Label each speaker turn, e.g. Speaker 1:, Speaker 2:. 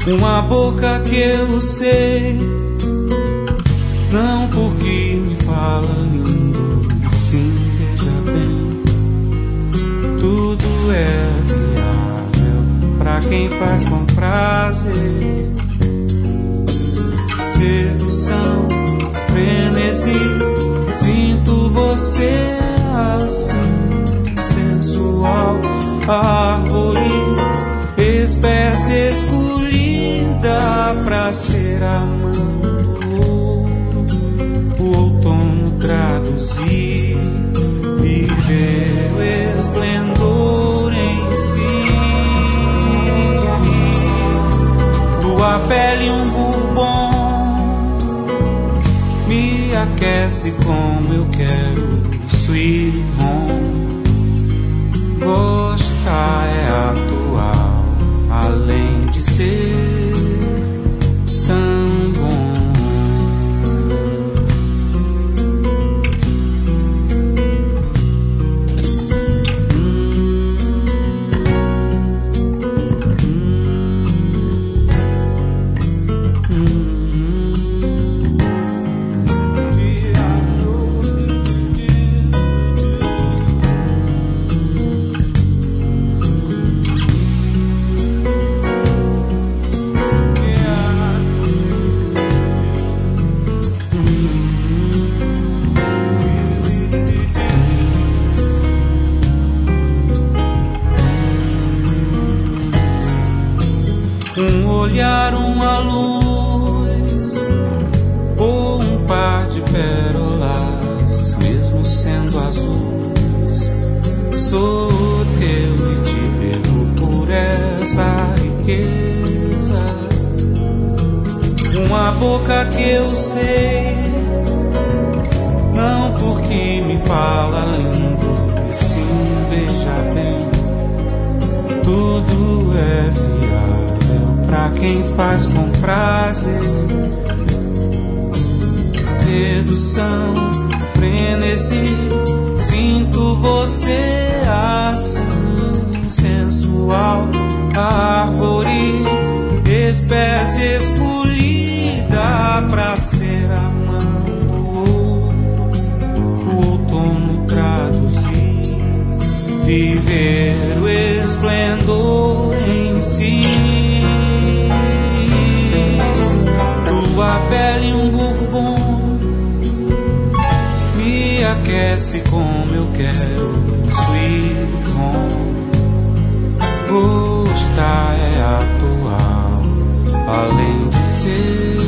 Speaker 1: Uma boca que eu sei, não porque me fala lindo, sim, veja bem, tudo é viável pra quem faz com prazer. Sedução, frenesi, sinto você assim, sensual, árvore, espécie escolhida pra ser a mão do ouro, o outono traduzir, viver o esplendor em si. Tua pele um bourbon me aquece como eu quero, sweet home. Gostar é atual, além de ser tão bom. Um olhar, uma luz, ou um par de pérolas, mesmo sendo azuis, sou teu e te devo por essa riqueza. Uma boca que eu sei, não porque me fala lindo, e sim, veja bem, tudo é viável pra quem faz com prazer. Sedução, frenesi, sinto você assim, sensual, árvore, espécie escolhida pra ser a mão do ouro, o outono traduzir, viver o esplendor em si. Tua pele um bourbon me aquece como eu quero, sweet home. Gostar é atual, além de ser